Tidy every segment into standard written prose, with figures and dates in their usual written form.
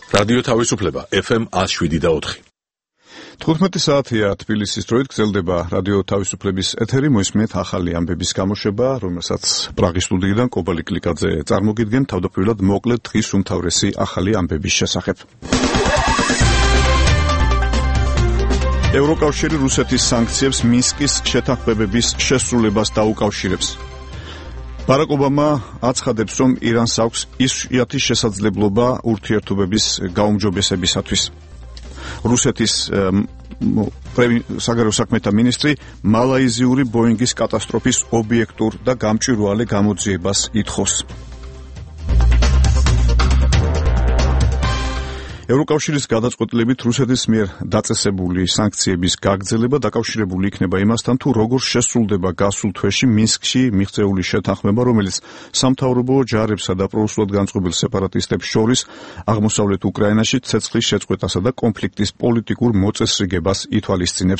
რადიო თავისუფლება FM 107.4. 15 საათია თბილისის დროით გრძელდება რადიო თავისუფლების ეთერი, მოისმენთ ახალი ამბების გამოშვება, რომელსაც პრაღის სტუდიიდან კობალი კლიკაძე წარმოგიდგენ, თავდაპირველად მოკლედ დღის უმთავრესი ახალი ამბების შესახებ. ევროკავშირი რუსეთის სანქციებს მინსკის შეთანხმებების შესრულებას დაუკავშირებს. ბარაკ ობამა აცხადებს, რომ ირანს აქვს იშვიათი შესაძლებლობა ურთიერთობების გაუმჯობესებისათვის. რუსეთის საგარეო საქმეთა მინისტრი მალაიზიური ბოინგის კატასტროფის ობიექტურ და გამჭვირვალე გამოძიებას ითხოვს. ევროკავშირის გადაწყვეტილებით რუსეთის მიერ დაწესებული სანქციების გაგრძელება დაკავშირებული იქნება იმასთან, თუ როგორ შესრულდება გასულ თვეში მინსკში მიღწეული შეთანხმება, რომელიც სამთავრობო ჯარებსა და პროუსულად განწყობილ სეპარატისტებს შორის აღმოსავლეთ უკრაინაში ცეცხლის შეწყვეტასა და კონფლიქტის პოლიტიკურ მოწესრიგებას ითვალისწინებს.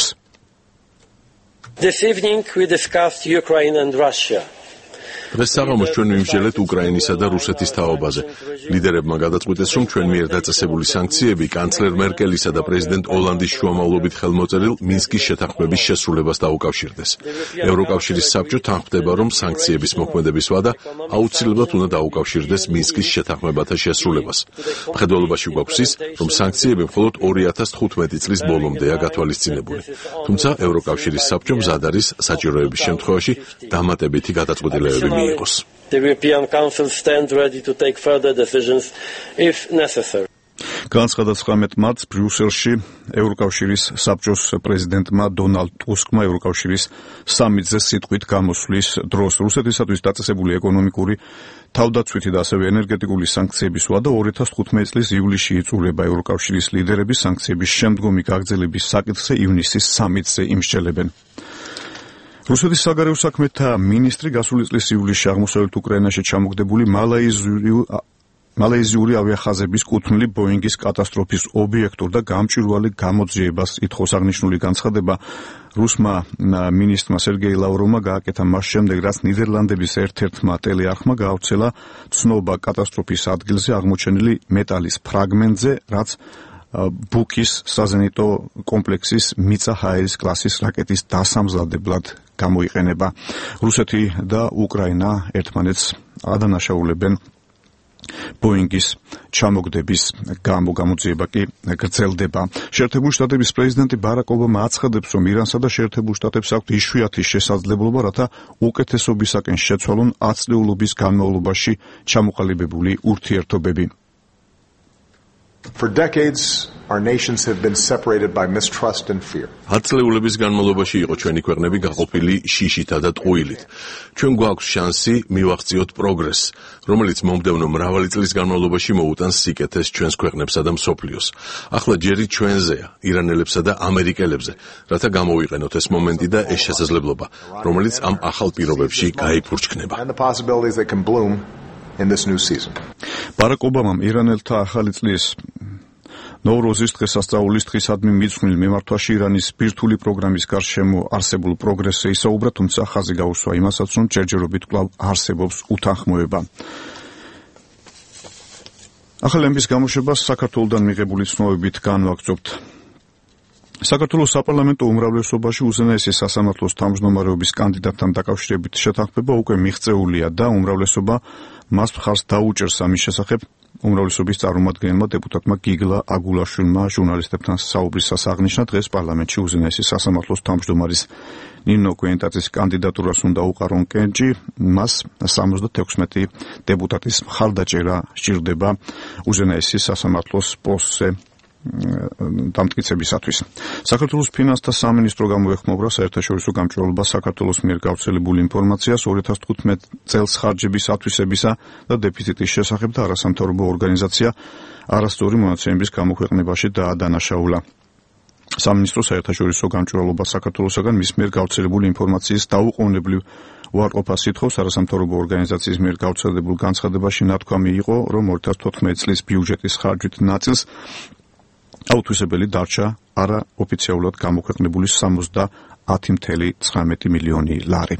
This evening we discussed Ukraine and Russia. დღეს საღამოს ჩვენ ვიმსჯელეთ უკრაინისა და რუსეთის თაობაზე. ლიდერებმა გადაწყვიტეს, რომ ჩვენ მიერ დაწესებული სანქციები კანცლერ მერკელისა და პრეზიდენტ ოლანდის შუამავლობით ხელმოწერილ მინსკის შეთანხმების შესრულებას დაუკავშირდეს. ევროკავშირის საბჭო თანხმდება, რომ სანქციების მოქმედების ვადა აუცილებლად უნდა დაუკავშირდეს მინსკის შეთანხმებათა შესრულებას. მხედველობაში გვაქვს ის, რომ სანქციები მხოლოდ 2015 წლის ბოლომდეა გათვალისწინებული. თუმცა ევროკავშირის საბჭო მზად არის საჭიროების შემთხვევაში დამატებითი გადაწყვეტილებები მიიღოს. The European Council stands ready to take further decisions if necessary. განცხადა 19 მარტს ბრიუსელში ევროკავშირის საბჭოს პრეზიდენტმა დონალდ ტუსკმა ევროკავშირის სამიტზე სიტყვით გამოსვლის დროს რუსეთისათვის დაწესებული ეკონომიკური, თავდაცვითი და ასევე ენერგეტიკული სანქციების ვადა 2015 წლის ივლისში იწურება. ევროკავშირის ლიდერები სანქციების შემდგომი გაგრძელების საკითხზე ივნისის სამიტზე იმსჯელებენ. რუსეთის საგარეო საქმეთა მინისტრი გასული წლის ივლისში აღმოსავლეთ უკრაინაში ჩამოგდებული მალაიზიური ავიახაზების კუთვნილი ბოინგის კატასტროფის ობიექტურ და გამჭვირვალე გამოძიებას ითხოვს. აღნიშნული განცხადება რუსმა მინისტრმა სერგეი ლავროვმა გააკეთა მას შემდეგ, რაც ნიდერლანდების ერთ-ერთმა ტელეარხმა გაავრცელა ცნობა კატასტროფის ადგილზე აღმოჩენილი მეტალის ფრაგმენტზე, რაც ბუკის საზენიტო კომპლექსის მიწა ჰაერის კლასის რაკეტის დასამზადებლად გამოიყენება. რუსეთი და უკრაინა ერთმანეთს ადანაშაულებენ ბოინგის ჩამოგდების გამოძიება კი გრძელდება. შეერთებული შტატების პრეზიდენტი ბარაკ ობამა აცხადებს, რომ ირანსა და შეერთებულ შტატებს აქვთ იშვიათი შესაძლებლობა, რათა უკეთესობისაკენ შეცვალონ 10 წლეულობის განმავლობაში ჩამოყალიბებული ურთიერთობები. For decades, our nations have been separated by mistrust and fear. 10 წლეულების განმავლობაში იყო ჩვენი ქვეყნები გაყოფილი შიშითა და ტყუილით. ჩვენ გვაქვს შანსი მივაღწიოთ პროგრესს, რომელიც მომდევნო მრავალი წლის განმავლობაში მოუტანს სიკეთეს ჩვენს ქვეყნებსა და მსოფლიოს. ახლა ჯერი ჩვენზეა, ირანელებსა და ამერიკელებზე, რათა გამოვიყენოთ ეს მომენტი და ეს შესაძლებლობა, რომელიც ამ ახალ პირობებში გაიფურჩქნება. And the possibilities that can bloom in this new season. ბარაკ ობამამ ირანელთა ახალი წლის ნოვროზის დღესასწაულის დღისადმი მიძღვნილ მიმართვაში ირანის ბირთვული პროგრამის გარშემო არსებულ პროგრესზე ისაუბრა, თუმცა ხაზი გაუსვა იმასაც, რომ ჯერჯერობით კვლავ არსებობს უთანხმოება. ახალი ამბის გამოშვებას საქართველოდან მიღებული ცნობებით განვაგრძობთ. საქართველოს საპარლამენტო უმრავლესობაში უზენაესი სასამართლოს თავმჯდომარეობის კანდიდატთან დაკავშირებით შეთანხმება უკვე მიღწეულია და უმრავლესობა მას მხარს დაუჭერს. ამის შესახებ უმრავლესობის წარმომადგენელმა დეპუტატმა გიგლა აგულაშვილმა ჟურნალისტებთან საუბრისას აღნიშნა, დღეს პარლამენტში უზენაესი სასამართლოს თავმჯდომარის ნინო კვენტაძის კანდიდატურას უნდა უყარონ კენჭი, მას 76 დეპუტატის მხარდაჭერა სჭირდება უზენაესი სასამართლოს პოსტზე დამტკიცებისათვის. საქართველოს ფინანსთა სამინისტრო გამოეხმაურა საერთაშორისო გამჭვირვალობა საქართველოს მიერ გავრცელებული ინფორმაციას 2015 წელს ხარჯების ათვისებისა და დეფიციტის შესახებ და არასამთავრობო ორგანიზაცია არასწორი მონაცემების გამოქვეყნებაში დაადანაშაულა. სამინისტრო საერთაშორისო გამჭვირვალობა საქართველოსაგან მის მიერ გავრცელებული ინფორმაციის დაუყოვნებლივ უარყოფას ითხოვს. არასამთავრობო ორგანიზაციის მიერ გავრცელებულ განცხადებაში ნათქვამი იყო, რომ 2014 წლის ბიუჯეტის ხარჯვით ნაწილს აუთვისებელი დარჩა არაოფიციალურად გამოქვეყნებული 70.19 მილიონი ლარი.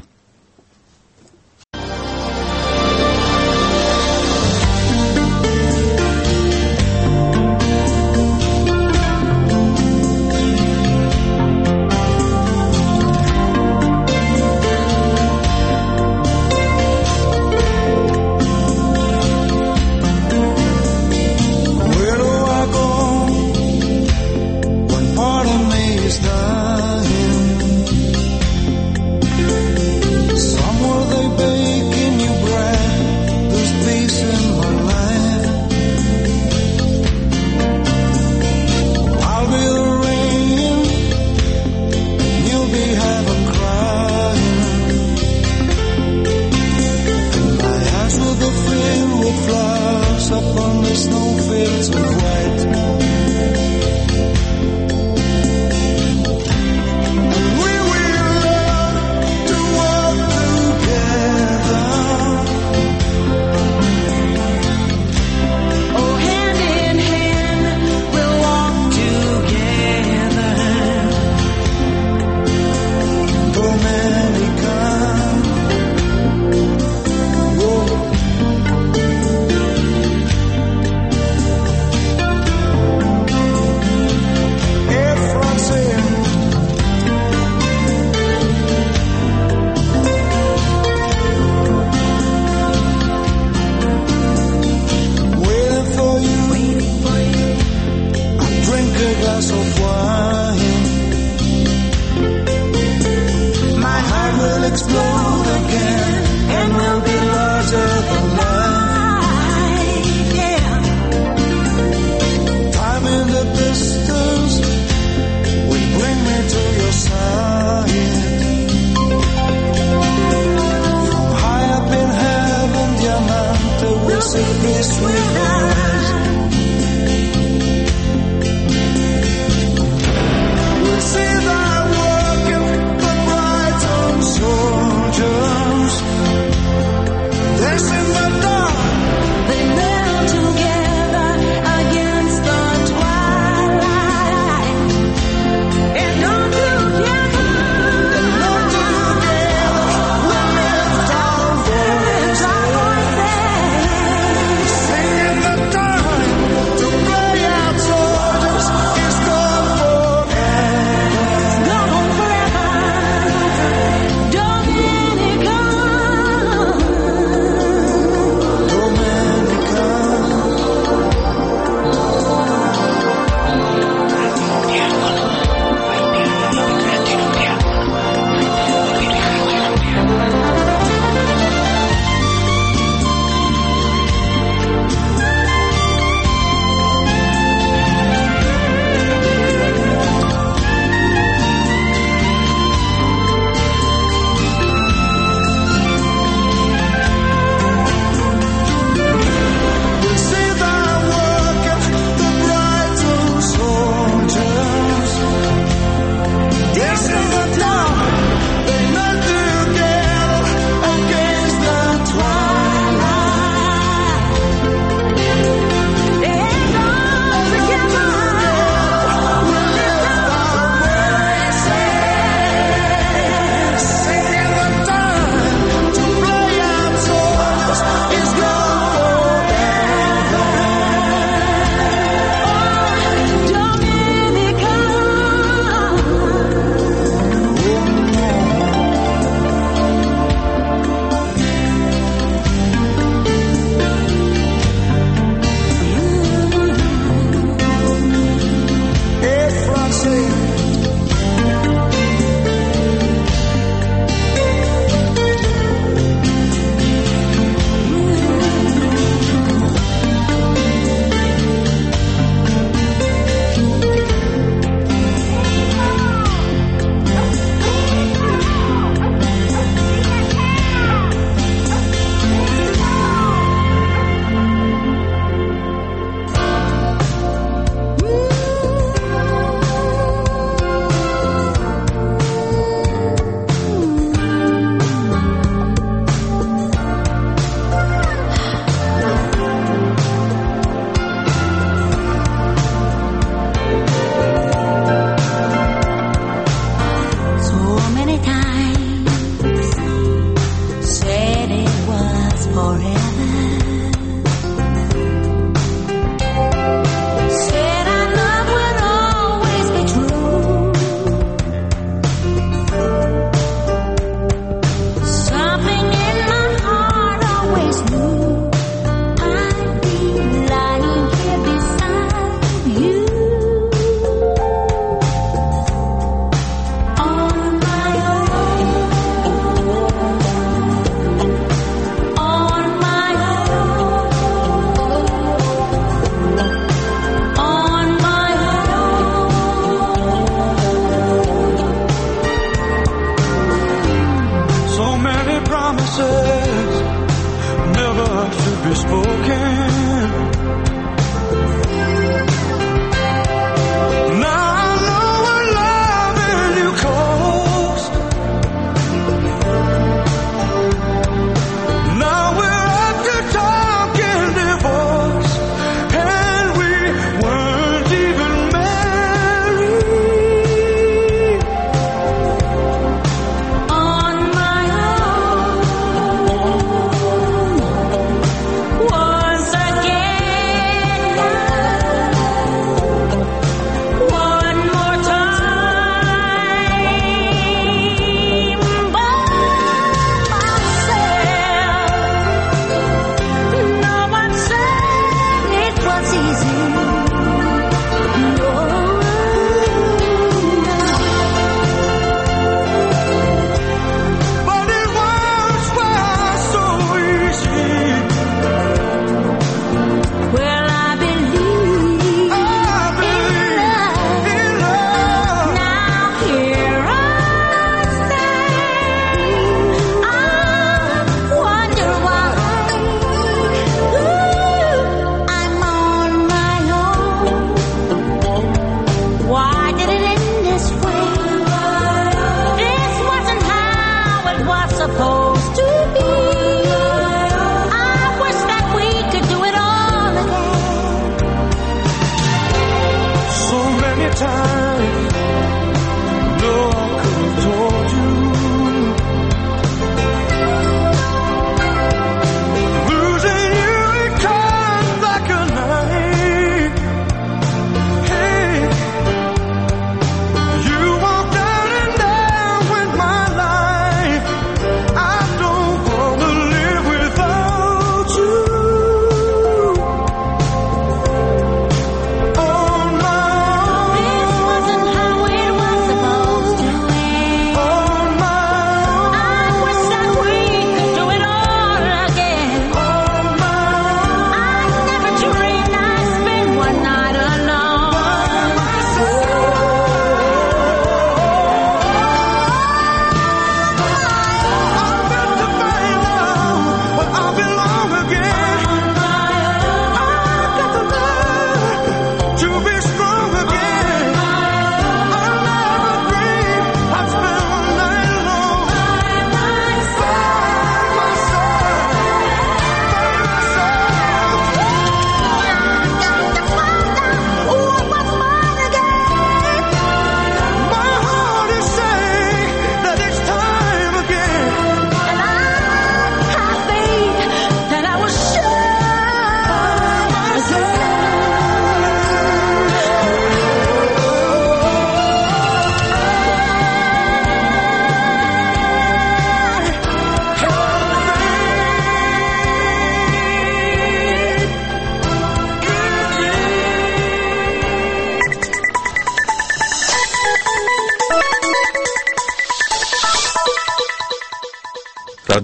Once I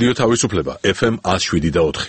რადიო თავისუფლება FM 107.4.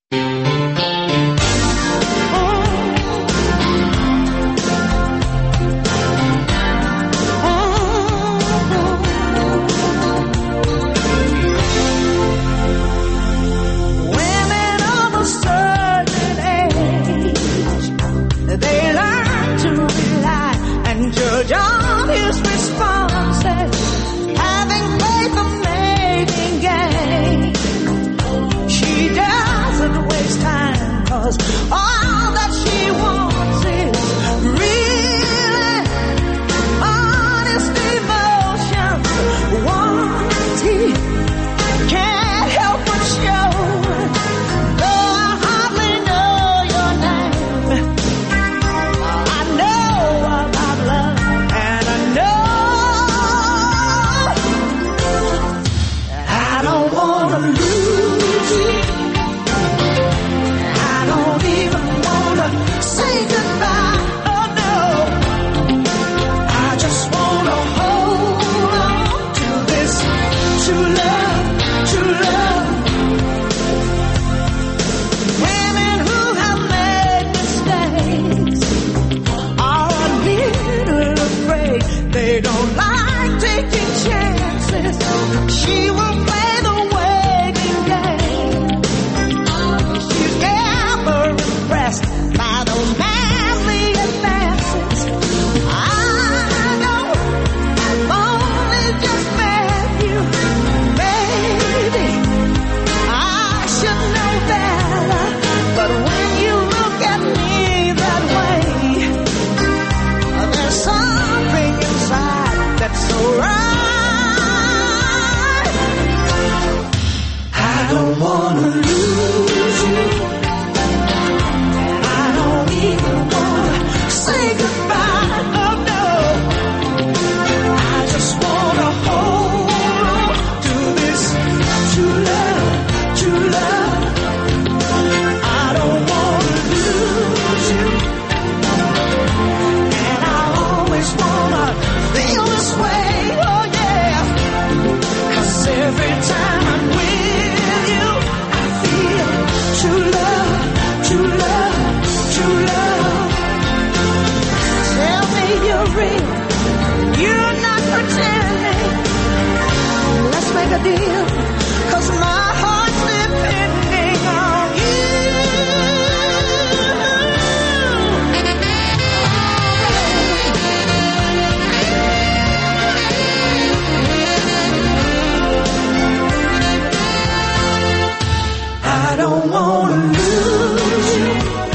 All that she wants is really honest emotions. Wanting can't help but show. Though I hardly know your name, I know about love, and I know I don't wanna lose you. Say goodbye, oh no. I just wanna hold on to this true love, true love. Women who have made mistakes are a little afraid. They don't like taking chances. She will play the waiting game. She's never impressed by those manly advances. I know I've only just met you. Maybe I should know better, but when you look at me that way, there's something inside that's so right. I don't wanna lose you. Say goodbye, oh no. I just wanna hold on to this true love, true love. I don't wanna lose you, and I always wanna feel this way, oh yeah. 'Cause every time I'm with you, I feel true love, true love, true love. Tell me you're real, you're not pretending. Let's make a deal, 'cause my heart's depending on you. I don't wanna lose you.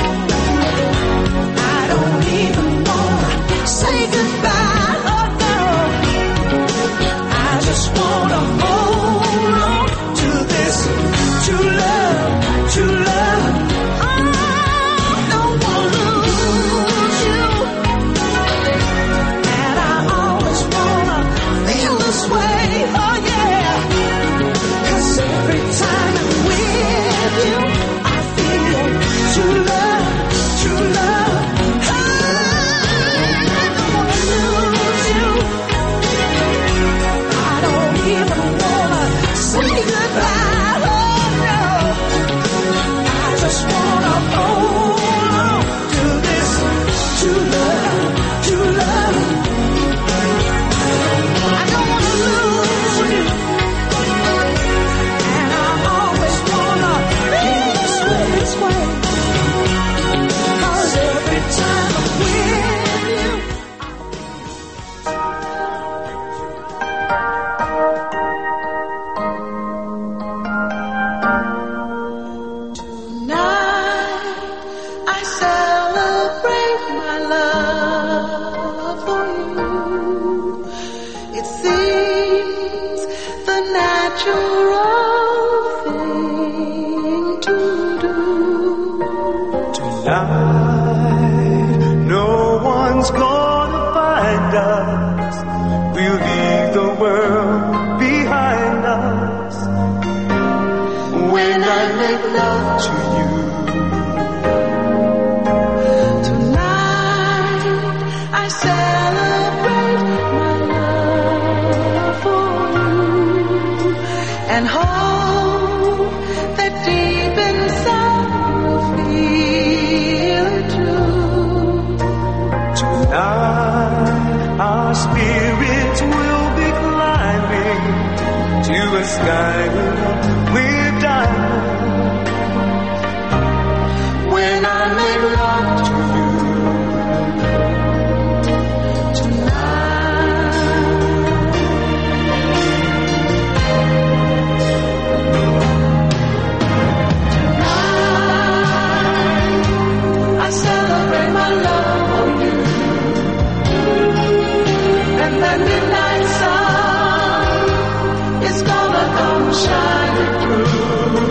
Say goodbye, oh no. I just wanna hold on to this true love, true love. I don't wanna lose you, and I always wanna feel this way, oh yeah. 'Cause every time I'm with you, I feel true love, true love. Say goodbye, oh no. I just wanna hold on to this true love, true love. I don't wanna lose you, and I always wanna feel this way. 'Cause every time I'm with you, no one's gonna find us. We'll leave the world behind us. When I make love to you, tonight I celebrate my love for you and hold the sky with diamonds. When I make love to you shining through.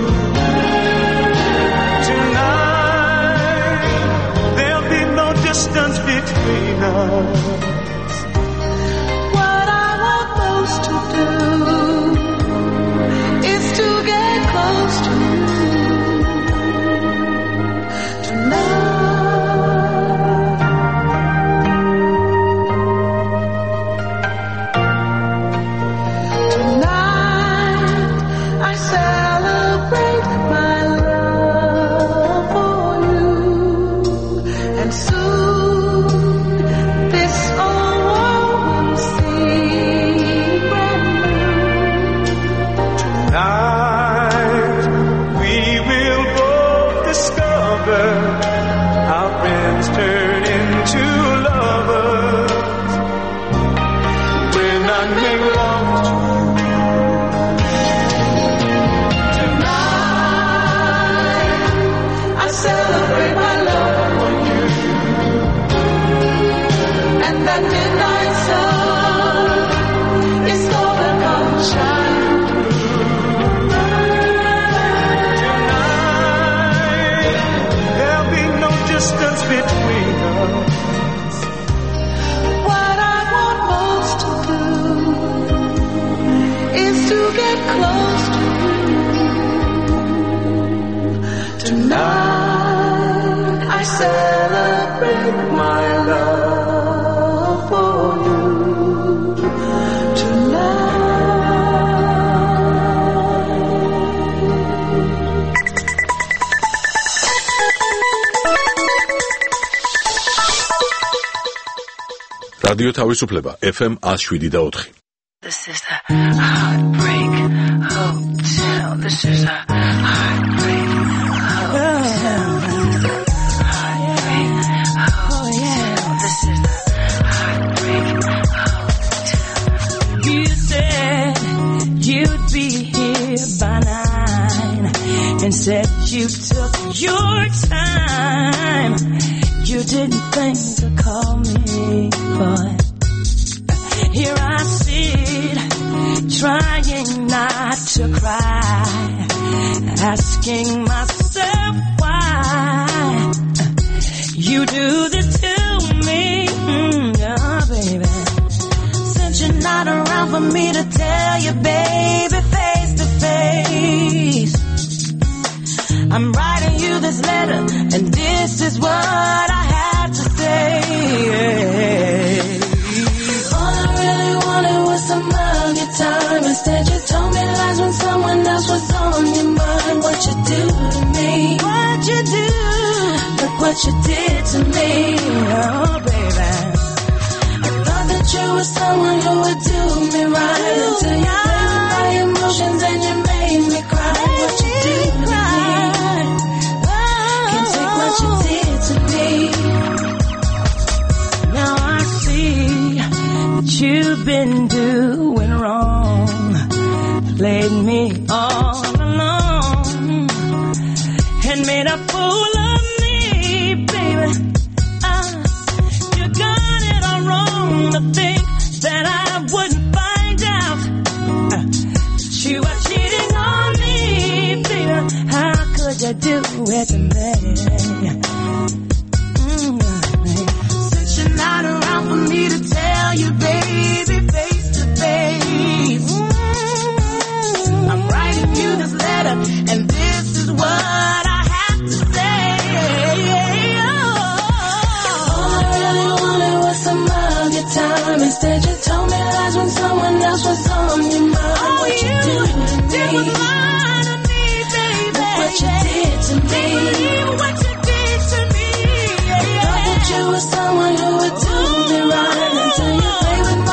Tonight there'll be no distance between us. What I want most to do is to get close to you tonight. რადიო თავისუფლება FM 107.4. This is the Heartbreak Hotel. This is the Heartbreak Hotel. Heartbreak Hotel. This is the Heartbreak Hotel. You said you'd be here by 9 and said you took your time. You didn't think to call me, but here I sit, trying not to cry, asking myself why you do this to me, oh baby. Since you're not around for me to tell you, baby, face to face, I'm writing you this letter, and this is what I have to say. All I really wanted was some of your time. Instead, you told me lies when someone else was on your mind. What you do to me? What you do? Look what you did to me, oh baby. I thought that you were someone who would do me right until you played with my emotions and you made me cry. What you do to me? What you did to me. Now I see that you've been doing wrong, played me all along, and made a fool of me, baby. You got it all wrong to think that I wouldn't find out that you were cheating on me, baby. How could you do it to me? Since you're not around for me to tell you, baby, face to face, I'm writing you this letter, and this is what I have to say. All I really wanted was some of your time. Instead, you told me lies when someone else was on your mind. Oh, what you do to me? Was lying to me, baby. Look what you did to me. What you did to me. I thought that you were someone who would do me right until you played with my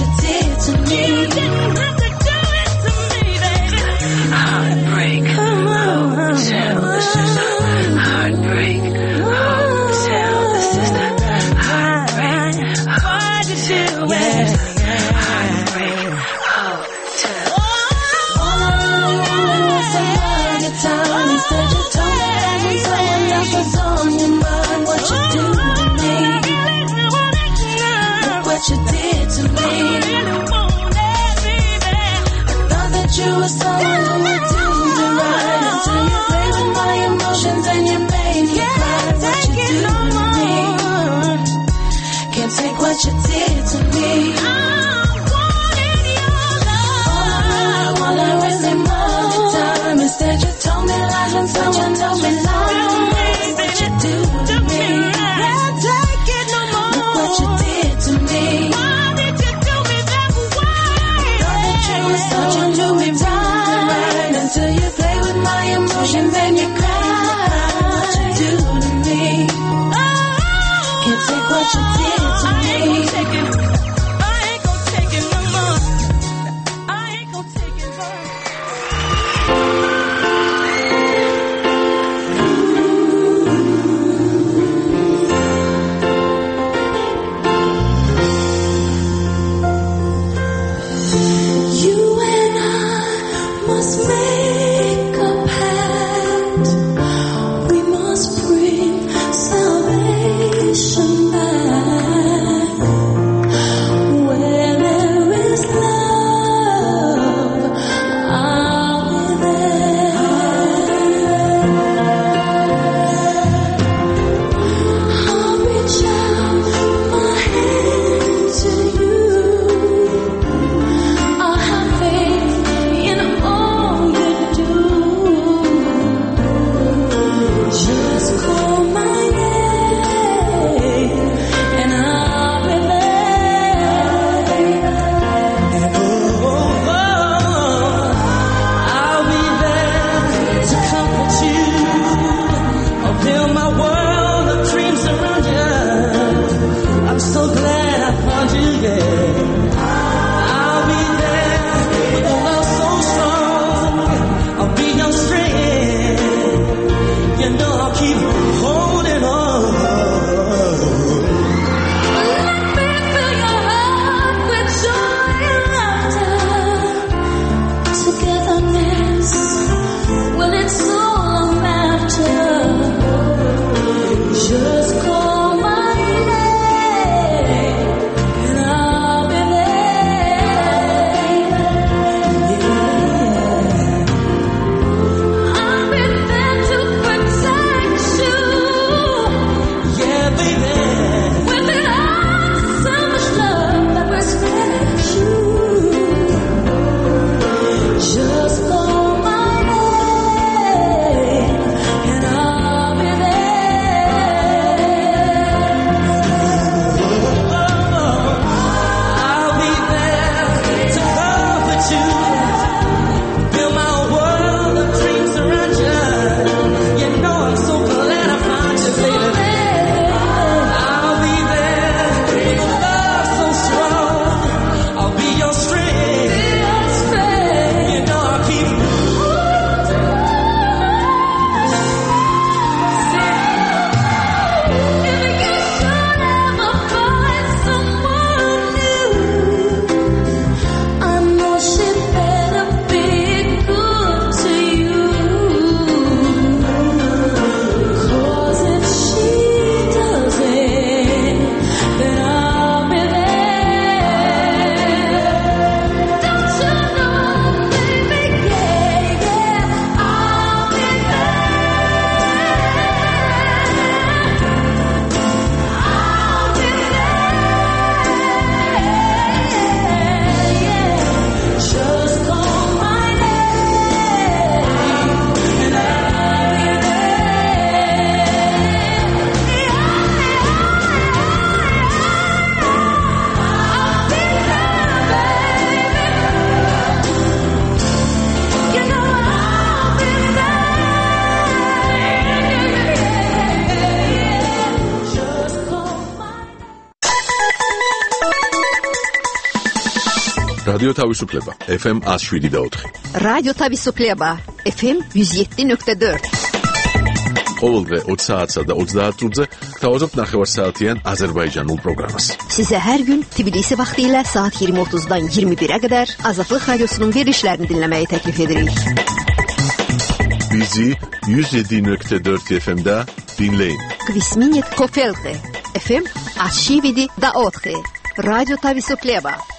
you did to me. You didn't have to do it to me, baby. Heartbreak, hotel the sister. Heartbreak, hotel the sister. Heartbreak, why'd you do it? Heartbreak, hotel. All I really wanted was somebody to tell. Instead you told me that when someone else was on your mind. What you do to me? Look what you did to me. I thought that you were someone who would do the right until you played with my emotions and you made me cry. What you do to me? Can't take what you did to me. I wanted your love. All I wanted was some more time. Instead you told me lies when someone told me lies. What you do to me? Can't take it no more. Look what you did to me. Why did you do me that way? Thought that you were someone who do me right. რადიო თავისუფლება FM 107.4. რადიო თავისუფლება FM 107.4. ყოველდღე 20 საათსა და 30 წუთზე გთავაზობთ ნახევარსაათიან აზერბაიჯანულ პროგრამას. Size her gün Tbilisi vaxtilə saat 20:30-dan 21-ə qədər Azadlıq Radiosunun verilişlərini dinləməyi təklif edirik. Bizi 107.4 FM-də dinləyin. Kvisminit Kofelte FM 107.4. Radyo Tavisufleba.